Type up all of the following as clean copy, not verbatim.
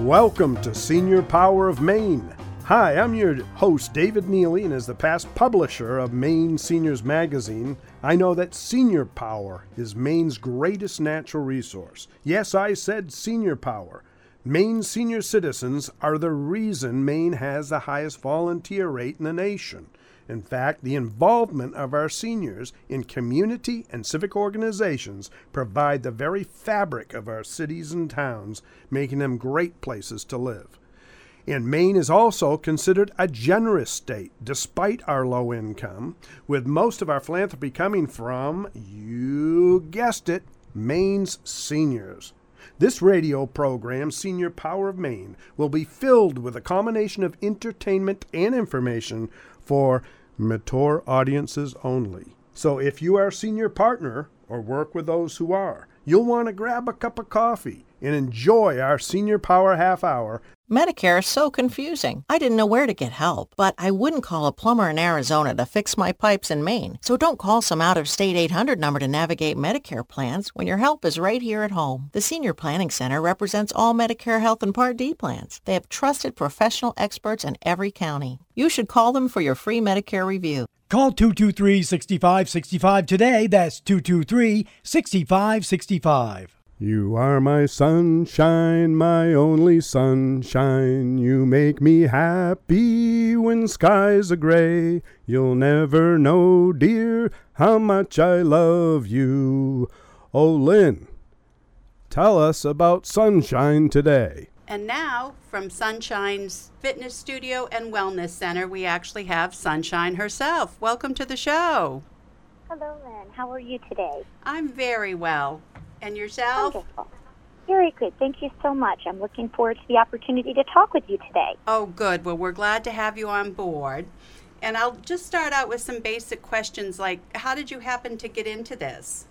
Welcome to Senior Power of Maine. Hi, I'm your host, David Neely, and as the past publisher of Maine Seniors Magazine, I know that senior power is Maine's greatest natural resource. Yes, I said senior power. Maine senior citizens are the reason Maine has the highest volunteer rate in the nation. In fact, the involvement of our seniors in community and civic organizations provide the very fabric of our cities and towns, making them great places to live. And Maine is also considered a generous state, despite our low income, with most of our philanthropy coming from, you guessed it, Maine's seniors. This radio program, Senior Power of Maine, will be filled with a combination of entertainment and information for mature audiences only. So if you are a senior partner or work with those who are, you'll want to grab a cup of coffee and enjoy our Senior Power Half Hour. Medicare is so confusing. I didn't know where to get help, but I wouldn't call a plumber in Arizona to fix my pipes in Maine. So don't call some out-of-state 800 number to navigate Medicare plans when your help is right here at home. The Senior Planning Center represents all Medicare Health and Part D plans. They have trusted professional experts in every county. You should call them for your free Medicare review. Call 223-6565 today. That's 223-6565. You are my sunshine, my only sunshine. You make me happy when skies are gray. You'll never know, dear, how much I love you. Oh, Lynn, tell us about Sunshine today. And now, from Sunshine's Fitness Studio and Wellness Center, we actually have Sunshine herself. Welcome to the show. Hello, Lynn. How are you today? I'm very well. And yourself? Wonderful. Very good. Thank you so much. I'm looking forward to the opportunity to talk with you today. Oh, good. Well, we're glad to have you on board. And I'll just start out with some basic questions like, how did you happen to get into this?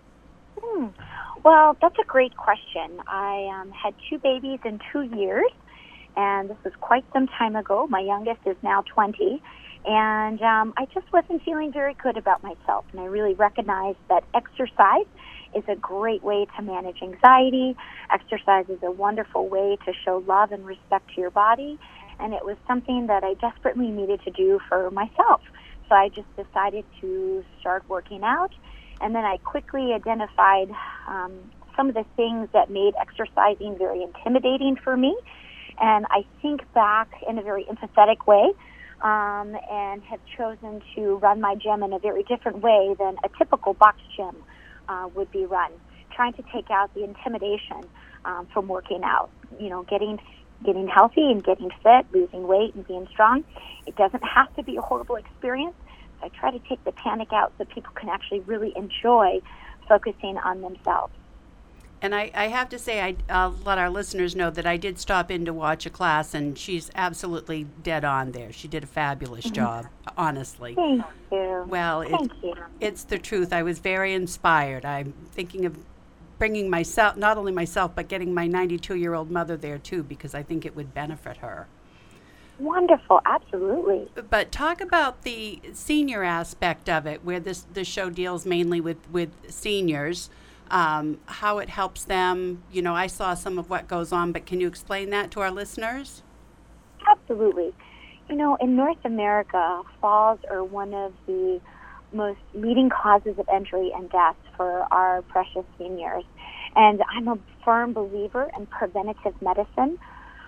Well, that's a great question. I had 2 babies in 2 years, and this was quite some time ago. My youngest is now 20, and I just wasn't feeling very good about myself, and I really recognized that exercise is a great way to manage anxiety. Exercise is a wonderful way to show love and respect to your body, and it was something that I desperately needed to do for myself. So I just decided to start working out, and then I quickly identified some of the things that made exercising very intimidating for me, and I think back in a very empathetic way and have chosen to run my gym in a very different way than a typical box gym would be run, trying to take out the intimidation from working out. You know, getting healthy and getting fit, losing weight and being strong. It doesn't have to be a horrible experience. So I try to take the panic out so people can actually really enjoy focusing on themselves. And I have to say, I'll let our listeners know that I did stop in to watch a class, and she's absolutely dead on there. She did a fabulous job, honestly. Thank you. Well, it's the truth. I was very inspired. I'm thinking of bringing myself, not only myself, but getting my 92-year-old mother there, too, because I think it would benefit her. Wonderful, absolutely. But talk about the senior aspect of it, where this show deals mainly with seniors. How it helps them. You know, I saw some of what goes on, but can you explain that to our listeners? Absolutely. You know, in North America, falls are one of the most leading causes of injury and death for our precious seniors. And I'm a firm believer in preventative medicine.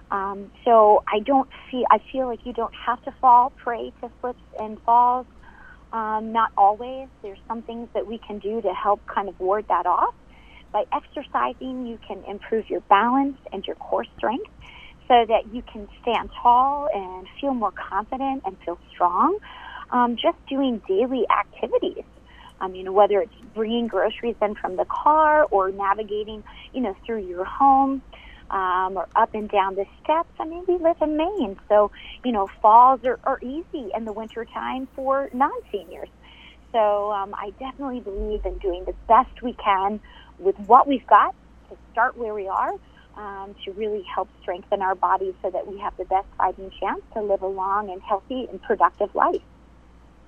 So I feel like you don't have to fall prey to slips and falls. Not always. There's some things that we can do to help kind of ward that off. By exercising, you can improve your balance and your core strength so that you can stand tall and feel more confident and feel strong. Just doing daily activities, whether it's bringing groceries in from the car or navigating, through your home, or up and down the steps. I mean, we live in Maine, so, falls are easy in the wintertime for non-seniors. So I definitely believe in doing the best we can with what we've got to start where we are, to really help strengthen our bodies so that we have the best fighting chance to live a long and healthy and productive life.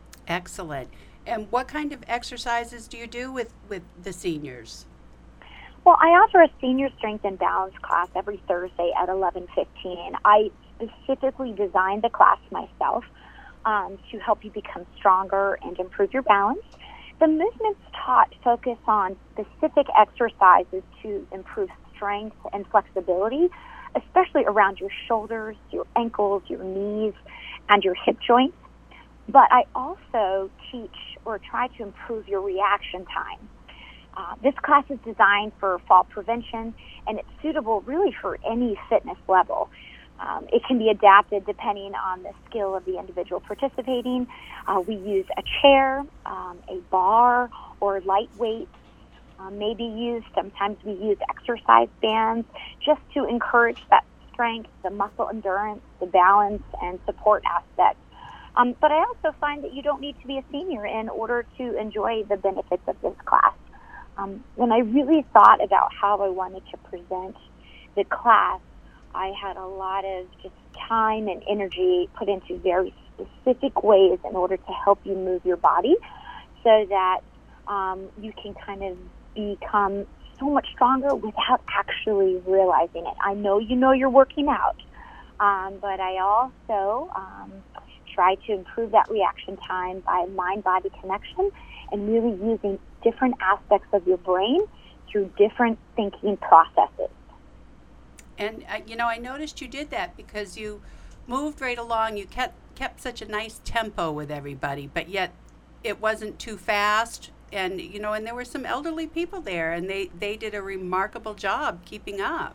Excellent. And what kind of exercises do you do with the seniors? Well, I offer a senior strength and balance class every Thursday at 11:15. I specifically designed the class myself to help you become stronger and improve your balance. The movements taught focus on specific exercises to improve strength and flexibility, especially around your shoulders, your ankles, your knees, and your hip joints. But I also teach or try to improve your reaction time. This class is designed for fall prevention, and it's suitable really for any fitness level. It can be adapted depending on the skill of the individual participating. We use a chair, a bar, or light weights. Sometimes we use exercise bands just to encourage that strength, the muscle endurance, the balance, and support aspects. But I also find that you don't need to be a senior in order to enjoy the benefits of this class. When I really thought about how I wanted to present the class, I had a lot of just time and energy put into very specific ways in order to help you move your body so that you can kind of become so much stronger without actually realizing it. I know you know you're working out, but I also try to improve that reaction time by mind-body connection and really using different aspects of your brain through different thinking processes. And, I noticed you did that because you moved right along. You kept such a nice tempo with everybody, but yet it wasn't too fast. And, and there were some elderly people there, and they did a remarkable job keeping up.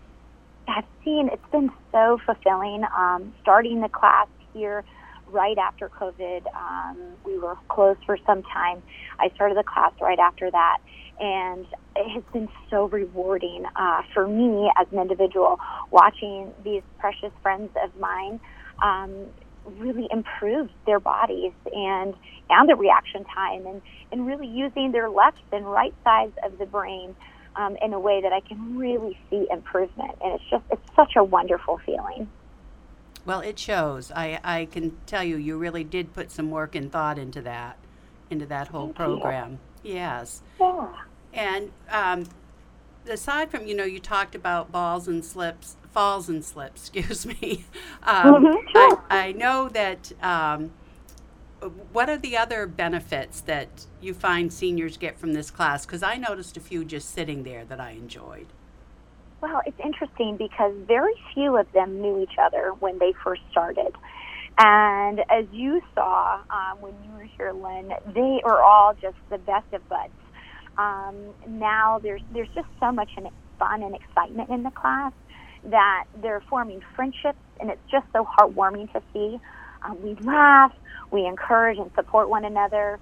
It's been so fulfilling. Starting the class here right after COVID, we were closed for some time. I started the class right after that, and it has been so rewarding for me as an individual watching these precious friends of mine really improve their bodies and the reaction time and really using their left and right sides of the brain in a way that I can really see improvement. And it's such a wonderful feeling. Well, it shows. I can tell you really did put some work and thought into that whole program. Yes. Yeah. And aside from, you talked about falls and slips, excuse me. Sure. I know that, what are the other benefits that you find seniors get from this class? Because I noticed a few just sitting there that I enjoyed. Well, it's interesting because very few of them knew each other when they first started. And as you saw when you were here, Lynn, they are all just the best of buds. Now there's just so much fun and excitement in the class that they're forming friendships, and it's just so heartwarming to see. We laugh, we encourage and support one another.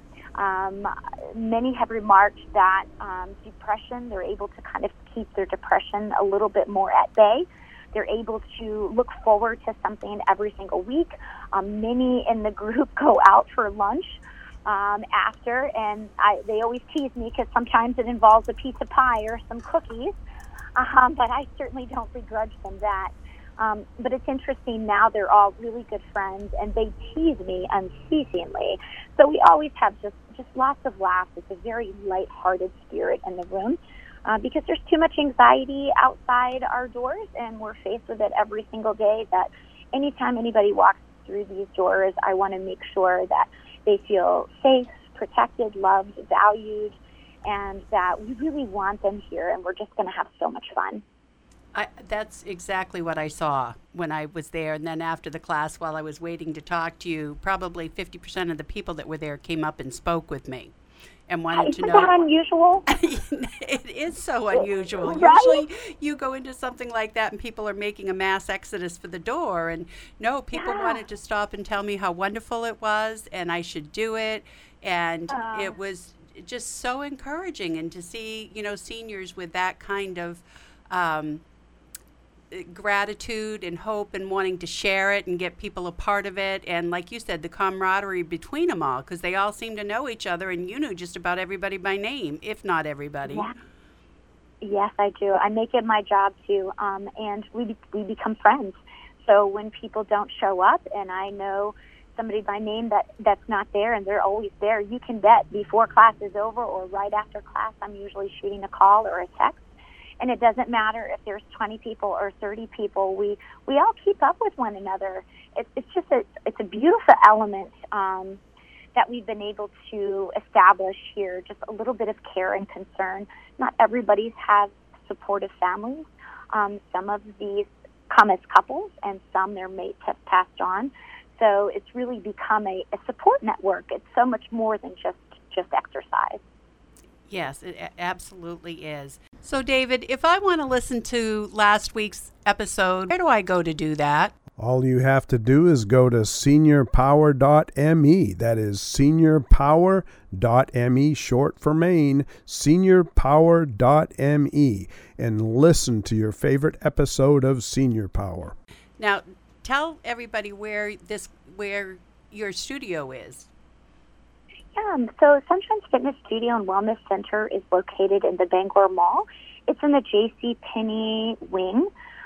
Many have remarked that depression, they're able to kind of keep their depression a little bit more at bay. They're able to look forward to something every single week. Many in the group go out for lunch after, and they always tease me because sometimes it involves a piece of pie or some cookies, but I certainly don't begrudge them that. But it's interesting now they're all really good friends, and they tease me unceasingly. So we always have just lots of laughs. It's a very lighthearted spirit in the room because there's too much anxiety outside our doors, and we're faced with it every single day that anytime anybody walks through these doors, I want to make sure that they feel safe, protected, loved, valued, and that we really want them here, and we're just going to have so much fun. That's exactly what I saw when I was there. And then after the class, while I was waiting to talk to you, probably 50% of the people that were there came up and spoke with me and wanted to know. Isn't that unusual? It is so unusual. Right? Usually you go into something like that and people are making a mass exodus for the door. And no, people wanted to stop and tell me how wonderful it was and I should do it. And it was just so encouraging. And to see, seniors with that kind of gratitude and hope and wanting to share it and get people a part of it, and like you said, the camaraderie between them all, because they all seem to know each other, and you knew just about everybody by name, if not everybody. Yeah. Yes, I do. I make it my job to, and we become friends. So when people don't show up, and I know somebody by name that's not there, and they're always there, you can bet before class is over or right after class, I'm usually shooting a call or a text And it doesn't matter if there's 20 people or 30 people. We all keep up with one another. It's a beautiful element that we've been able to establish here, just a little bit of care and concern. Not everybody has supportive families. Some of these come as couples, and some their mates have passed on. So it's really become a support network. It's so much more than just exercise. Yes, it absolutely is. So, David, if I want to listen to last week's episode, where do I go to do that? All you have to do is go to seniorpower.me. That is seniorpower.me, short for Maine, seniorpower.me, and listen to your favorite episode of Senior Power. Now, tell everybody where your studio is. Yeah, so Sunshine's Fitness Studio and Wellness Center is located in the Bangor Mall. It's in the J.C. Penney wing.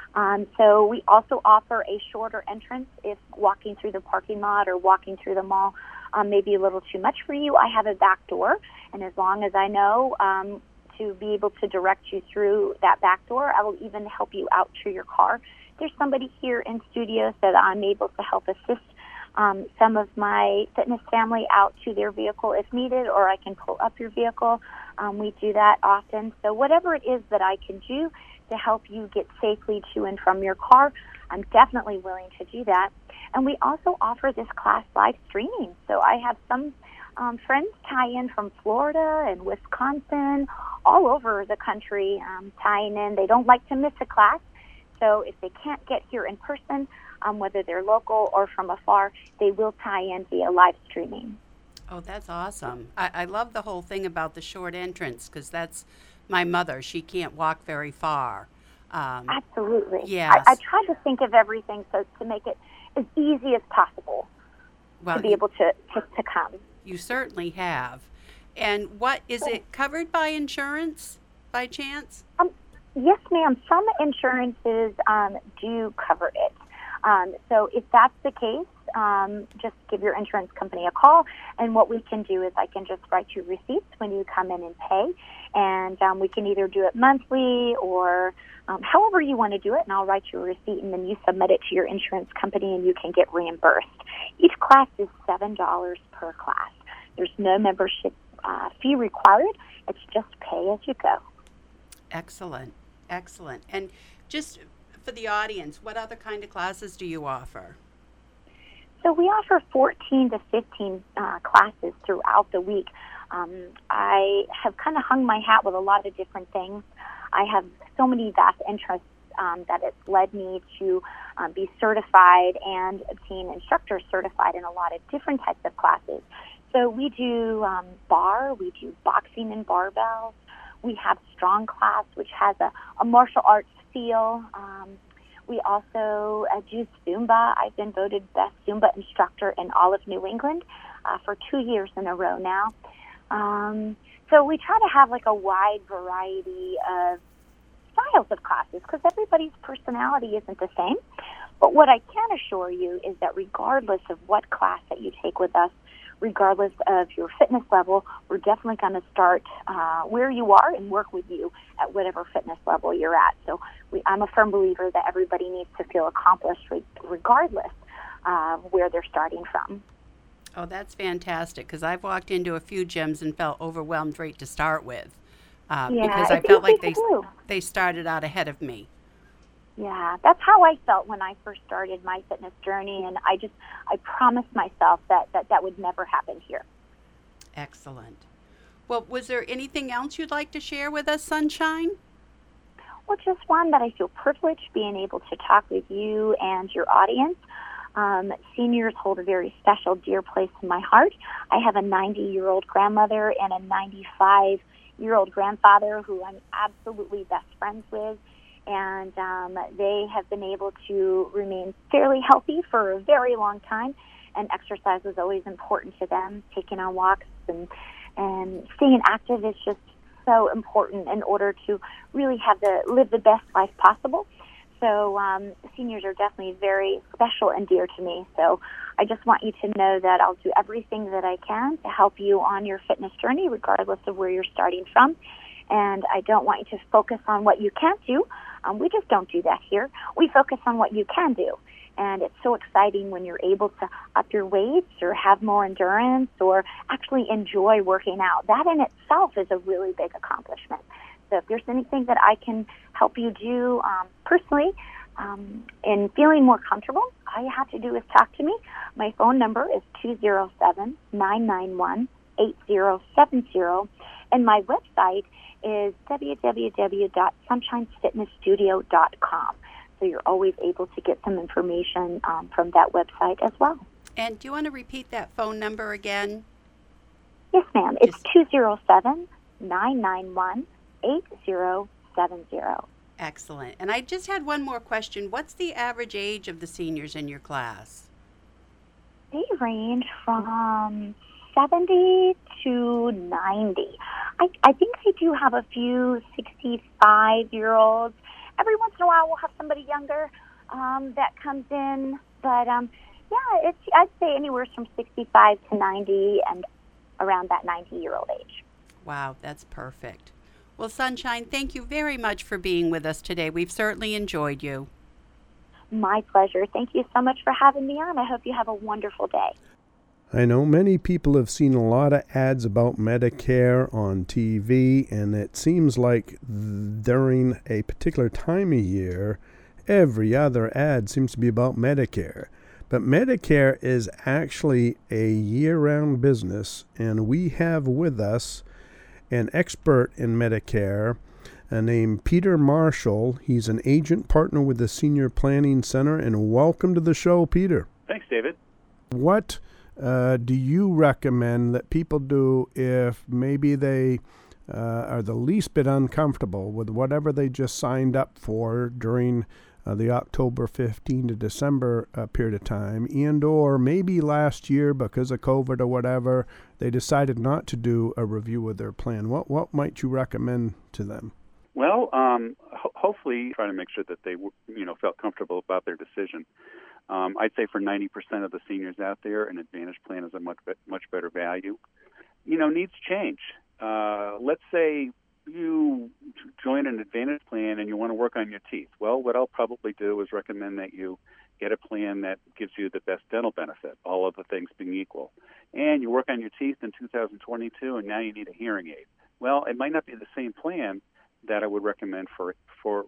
So we also offer a shorter entrance if walking through the parking lot or walking through the mall may be a little too much for you. I have a back door, and as long as I know to be able to direct you through that back door, I will even help you out to your car. There's somebody here in studio so that I'm able to help assist some of my fitness family out to their vehicle if needed, or I can pull up your vehicle. We do that often. So whatever it is that I can do to help you get safely to and from your car, I'm definitely willing to do that. And we also offer this class live streaming. So I have some friends tie in from Florida and Wisconsin, all over the country tying in. They don't like to miss a class. So if they can't get here in person, whether they're local or from afar, they will tie in via live streaming. Oh, that's awesome. I love the whole thing about the short entrance, because that's my mother. She can't walk very far. Absolutely. Yes. I try to think of everything so to make it as easy as possible to be able to come. You certainly have. And what is it covered by insurance by chance? Yes, ma'am. Some insurances do cover it. So if that's the case, just give your insurance company a call, and what we can do is I can just write you receipts when you come in and pay, and we can either do it monthly or however you want to do it, and I'll write you a receipt, and then you submit it to your insurance company, and you can get reimbursed. Each class is $7 per class. There's no membership fee required. It's just pay as you go. Excellent. Excellent. And just for the audience, what other kind of classes do you offer? So we offer 14 to 15 classes throughout the week. I have kind of hung my hat with a lot of different things. I have so many vast interests that it's led me to be certified and obtain instructor certified in a lot of different types of classes. So we do bar, we do boxing and barbells. We have strong class, which has a martial arts feel. We also do Zumba. I've been voted best Zumba instructor in all of New England for 2 years in a row now. So we try to have like a wide variety of styles of classes because everybody's personality isn't the same. But what I can assure you is that regardless of what class that you take with us, regardless of your fitness level, we're definitely going to start where you are and work with you at whatever fitness level you're at. So I'm a firm believer that everybody needs to feel accomplished regardless where they're starting from. Oh, that's fantastic, because I've walked into a few gyms and felt overwhelmed right to start with because I felt like they started out ahead of me. Yeah, that's how I felt when I first started my fitness journey, and I promised myself that would never happen here. Excellent. Well, was there anything else you'd like to share with us, Sunshine? Well, just one that I feel privileged being able to talk with you and your audience. Seniors hold a very special, dear place in my heart. I have a 90-year-old grandmother and a 95-year-old grandfather who I'm absolutely best friends with. And they have been able to remain fairly healthy for a very long time, and exercise was always important to them. Taking on walks and staying active is just so important in order to really live the best life possible. So seniors are definitely very special and dear to me. So I just want you to know that I'll do everything that I can to help you on your fitness journey, regardless of where you're starting from. And I don't want you to focus on what you can't do. We just don't do that here. We focus on what you can do. And it's so exciting when you're able to up your weights or have more endurance or actually enjoy working out. That in itself is a really big accomplishment. So if there's anything that I can help you do personally in feeling more comfortable, all you have to do is talk to me. My phone number is 207-991-8070, and my website is www.sunshinesfitnessstudio.com. So you're always able to get some information from that website as well. And do you want to repeat that phone number again? Yes, ma'am. It's 207-991-8070. Excellent. And I just had one more question. What's the average age of the seniors in your class? They range from 70 to 90. I think I do have a few 65-year-olds. Every once in a while, we'll have somebody younger that comes in. But, I'd say anywhere from 65 to 90 and around that 90-year-old age. Wow, that's perfect. Well, Sunshine, thank you very much for being with us today. We've certainly enjoyed you. My pleasure. Thank you so much for having me on. I hope you have a wonderful day. I know many people have seen a lot of ads about Medicare on TV, and it seems like during a particular time of year, every other ad seems to be about Medicare. But Medicare is actually a year-round business, and we have with us an expert in Medicare named Peter Marshall. He's an agent partner with the Senior Planning Center, and welcome to the show, Peter. Thanks, David. What do you recommend that people do if maybe they are the least bit uncomfortable with whatever they just signed up for during the October 15 to December period of time, and or maybe last year because of COVID or whatever, they decided not to do a review of their plan? What might you recommend to them? Well, hopefully try to make sure that they felt comfortable about their decision. I'd say for 90% of the seniors out there, an Advantage plan is a much better value. Needs change. Let's say you join an Advantage plan and you want to work on your teeth. Well, what I'll probably do is recommend that you get a plan that gives you the best dental benefit, all other things being equal. And you work on your teeth in 2022, and now you need a hearing aid. Well, it might not be the same plan that I would recommend for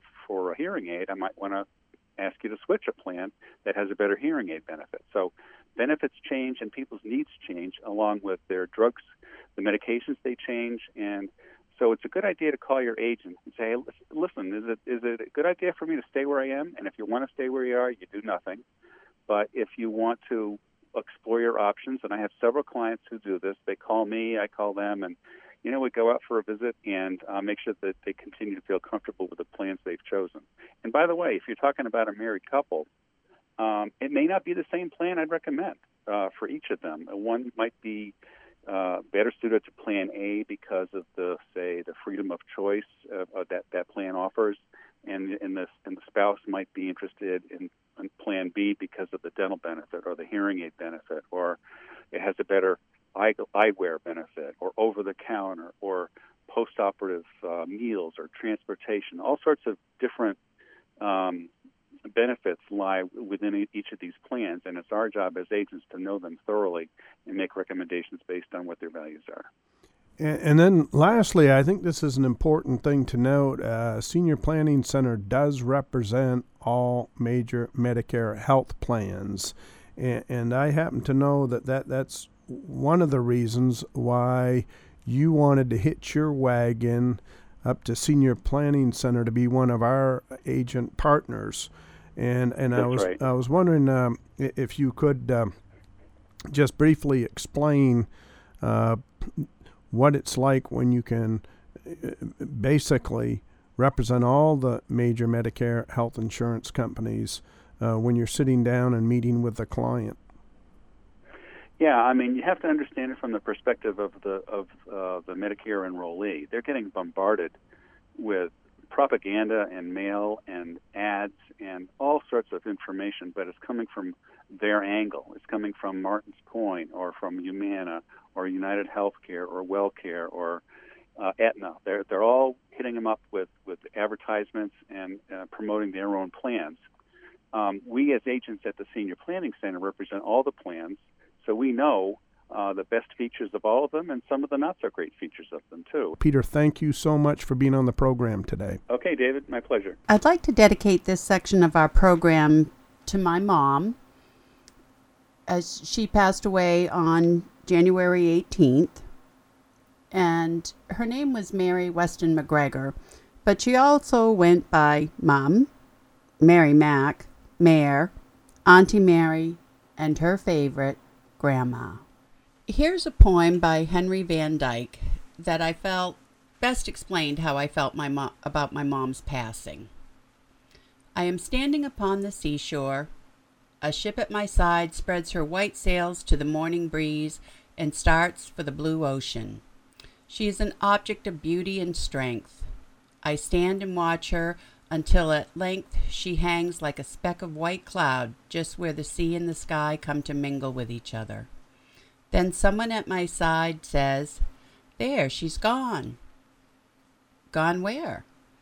a hearing aid. I might want to ask you to switch a plan that has a better hearing aid benefit. So benefits change and people's needs change along with their drugs, the medications they change, and so it's a good idea to call your agent and say, hey, listen, is it a good idea for me to stay where I am? And if you want to stay where you are, you do nothing. But if you want to explore your options, and I have several clients who do this, they call me, I call them, and we go out for a visit and make sure that they continue to feel comfortable with the plans they've chosen. And by the way, if you're talking about a married couple, it may not be the same plan I'd recommend for each of them. One might be better suited to Plan A because of the freedom of choice that plan offers, and the spouse might be interested in Plan B because of the dental benefit or the hearing aid benefit, or it has a better eyewear benefit, or over-the-counter, or post-operative meals, or transportation. All sorts of different benefits lie within each of these plans, and it's our job as agents to know them thoroughly and make recommendations based on what their values are. And then lastly, I think this is an important thing to note. Senior Planning Center does represent all major Medicare health plans, and I happen to know that's one of the reasons why you wanted to hitch your wagon up to Senior Planning Center to be one of our agent partners. And I was wondering if you could just briefly explain what it's like when you can basically represent all the major Medicare health insurance companies when you're sitting down and meeting with the client. Yeah, I mean, you have to understand it from the perspective of the Medicare enrollee. They're getting bombarded with propaganda and mail and ads and all sorts of information, but it's coming from their angle. It's coming from Martin's Point or from Humana or United Healthcare or WellCare or Aetna. They're all hitting them up with advertisements and promoting their own plans. We as agents at the Senior Planning Center represent all the plans, so we know the best features of all of them and some of the not-so-great features of them, too. Peter, thank you so much for being on the program today. Okay, David, my pleasure. I'd like to dedicate this section of our program to my mom, as she passed away on January 18th. And her name was Mary Weston McGregor, but she also went by Mom, Mary Mac, Mare, Auntie Mary, and her favorite, Grandma. Here's a poem by Henry Van Dyke that I felt best explained how I felt about my mom's passing. I am standing upon the seashore. A ship at my side spreads her white sails to the morning breeze and starts for the blue ocean. She is an object of beauty and strength. I stand and watch her until at length she hangs like a speck of white cloud just where the sea and the sky come to mingle with each other. Then someone at my side says, "There, she's gone." Gone where?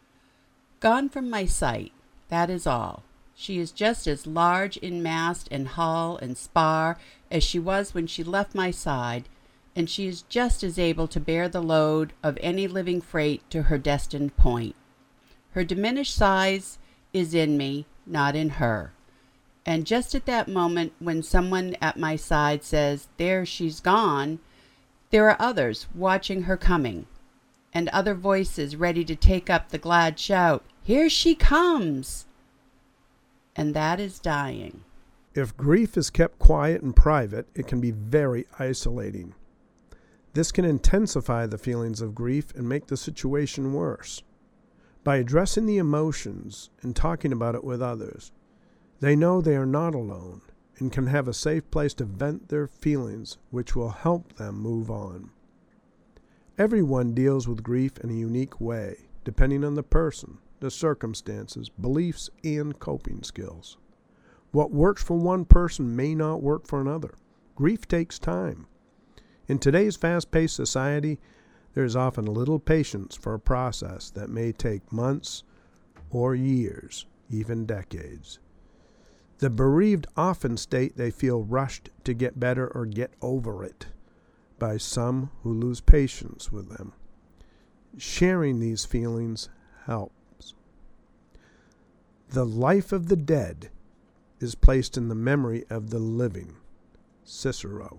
Gone from my sight, that is all. She is just as large in mast and hull and spar as she was when she left my side, and she is just as able to bear the load of any living freight to her destined point. Her diminished size is in me, not in her. And just at that moment when someone at my side says, "There, she's gone," there are others watching her coming, and other voices ready to take up the glad shout, "Here she comes!" And that is dying. If grief is kept quiet and private, it can be very isolating. This can intensify the feelings of grief and make the situation worse. By addressing the emotions and talking about it with others, they know they are not alone and can have a safe place to vent their feelings, which will help them move on. Everyone deals with grief in a unique way, depending on the person, the circumstances, beliefs, and coping skills. What works for one person may not work for another. Grief takes time. In today's fast-paced society, there is often little patience for a process that may take months or years, even decades. The bereaved often state they feel rushed to get better or get over it by some who lose patience with them. Sharing these feelings helps. The life of the dead is placed in the memory of the living. Cicero.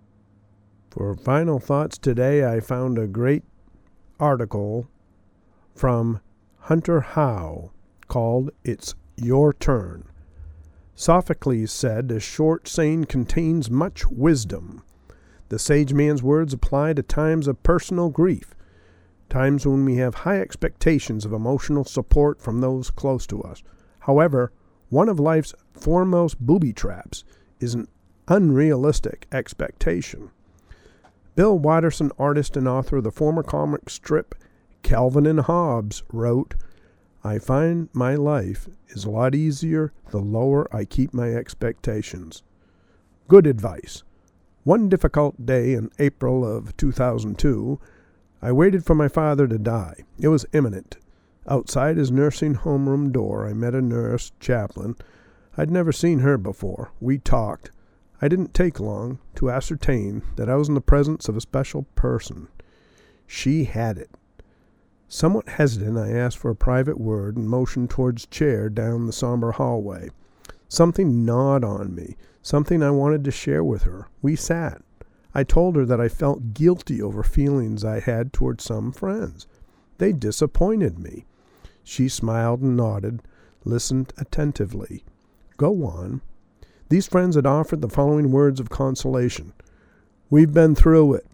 For final thoughts today, I found a great article from Hunter Howe called "It's Your Turn." Sophocles said, "A short saying contains much wisdom." The sage man's words apply to times of personal grief, times when we have high expectations of emotional support from those close to us. However, one of life's foremost booby traps is an unrealistic expectation. Bill Watterson, artist and author of the former comic strip Calvin and Hobbes, wrote, "I find my life is a lot easier the lower I keep my expectations." Good advice. One difficult day in April of 2002, I waited for my father to die. It was imminent. Outside his nursing homeroom door, I met a nurse, chaplain. I'd never seen her before. We talked. I didn't take long to ascertain that I was in the presence of a special person. She had it. Somewhat hesitant, I asked for a private word and motioned towards a chair down the somber hallway. Something gnawed on me, something I wanted to share with her. We sat. I told her that I felt guilty over feelings I had towards some friends. They disappointed me. She smiled and nodded, listened attentively. "Go on." These friends had offered the following words of consolation. "We've been through it."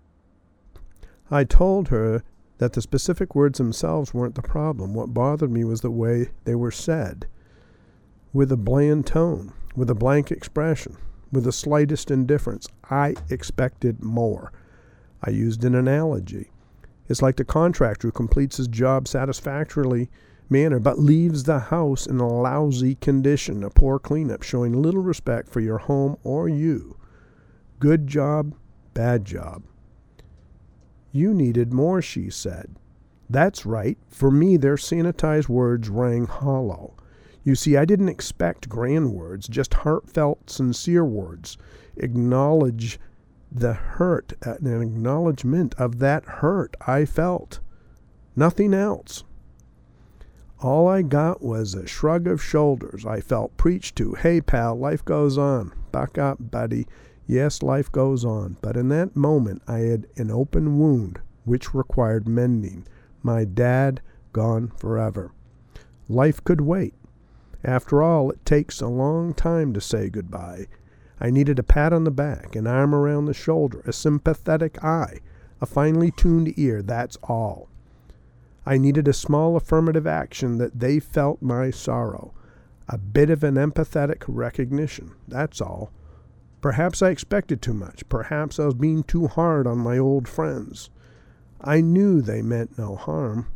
I told her that the specific words themselves weren't the problem. What bothered me was the way they were said, with a bland tone, with a blank expression, with the slightest indifference. I expected more. I used an analogy. It's like the contractor who completes his job satisfactorily manner, but leaves the house in a lousy condition, a poor cleanup, showing little respect for your home or you. Good job, bad job. You needed more, she said. That's right. For me, their sanitized words rang hollow. You see, I didn't expect grand words, just heartfelt, sincere words. Acknowledge the hurt, an acknowledgement of that hurt I felt. Nothing else. All I got was a shrug of shoulders. I felt preached to. Hey, pal, life goes on. Buck up, buddy. Yes, life goes on. But in that moment, I had an open wound, which required mending. My dad gone forever. Life could wait. After all, it takes a long time to say goodbye. I needed a pat on the back, an arm around the shoulder, a sympathetic eye, a finely tuned ear, that's all. I needed a small affirmative action that they felt my sorrow, a bit of an empathetic recognition, that's all. Perhaps I expected too much. Perhaps I was being too hard on my old friends. I knew they meant no harm.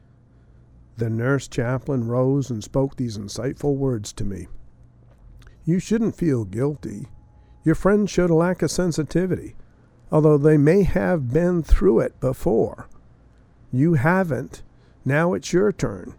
The nurse chaplain rose and spoke these insightful words to me. You shouldn't feel guilty. Your friends showed a lack of sensitivity, although they may have been through it before. You haven't. Now it's your turn.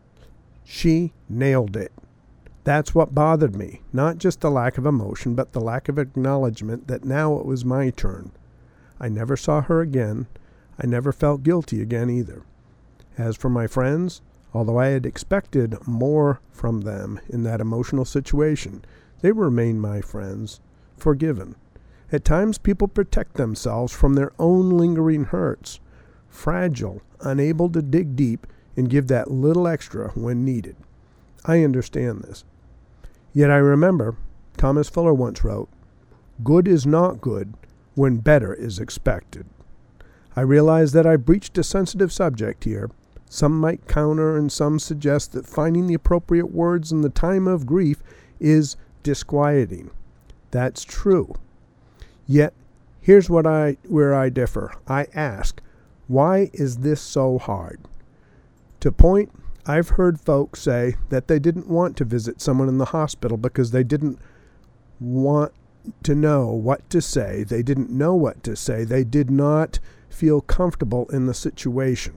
She nailed it. That's what bothered me, not just the lack of emotion, but the lack of acknowledgement that now it was my turn. I never saw her again. I never felt guilty again either. As for my friends, although I had expected more from them in that emotional situation, they remained my friends, forgiven. At times people protect themselves from their own lingering hurts, fragile, unable to dig deep and give that little extra when needed. I understand this. Yet I remember, Thomas Fuller once wrote, good is not good when better is expected. I realize that I breached a sensitive subject here. Some might counter and some suggest that finding the appropriate words in the time of grief is disquieting. That's true. Yet, here's where I differ. I ask, why is this so hard? To point, I've heard folks say that they didn't want to visit someone in the hospital because they didn't want to know what to say. They didn't know what to say. They did not feel comfortable in the situation.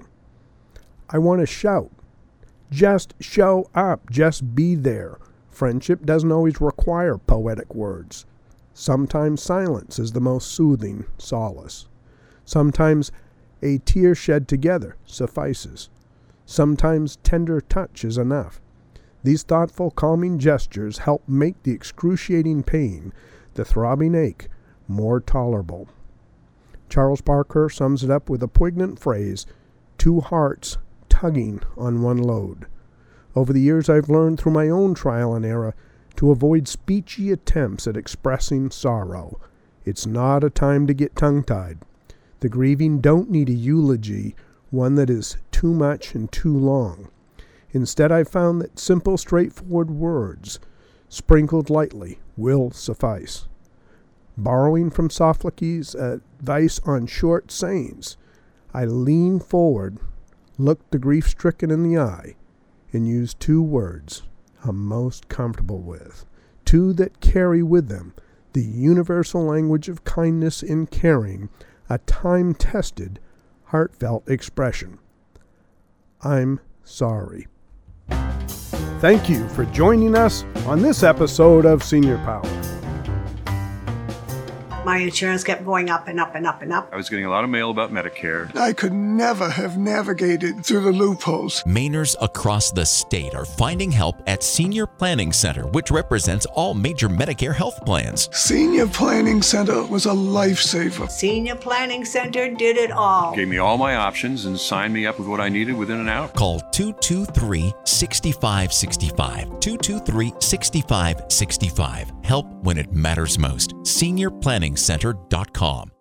I want to shout. Just show up. Just be there. Friendship doesn't always require poetic words. Sometimes silence is the most soothing solace. Sometimes a tear shed together suffices. Sometimes tender touch is enough. These thoughtful, calming gestures help make the excruciating pain, the throbbing ache, more tolerable. Charles Parker sums it up with a poignant phrase, 2 hearts tugging on one load. Over the years, I've learned through my own trial and error to avoid speechy attempts at expressing sorrow. It's not a time to get tongue-tied. The grieving don't need a eulogy, one that is too much and too long. Instead, I've found that simple, straightforward words, sprinkled lightly, will suffice. Borrowing from Sophocles' advice on short sayings, I lean forward, look the grief-stricken in the eye, and use 2 words I'm most comfortable with, 2 that carry with them the universal language of kindness and caring, a time-tested, heartfelt expression. I'm sorry. Thank you for joining us on this episode of Senior Power. My insurance kept going up and up and up and up. I was getting a lot of mail about Medicare. I could never have navigated through the loopholes. Mainers across the state are finding help at Senior Planning Center, which represents all major Medicare health plans. Senior Planning Center was a lifesaver. Senior Planning Center did it all. Gave me all my options and signed me up with what I needed within an hour. Call 223-6565. 223-6565. Help when it matters most. SeniorPlanningCenter.com.